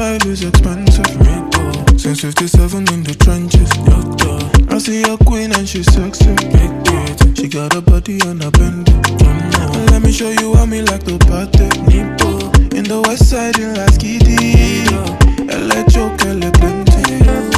style is expensive. Since 57 in the trenches. I see a queen and she's sexy. She got a body on a bend. Let me show you how me like to party. In the west side in La Skiddy. Elle est choc, elle est plenty.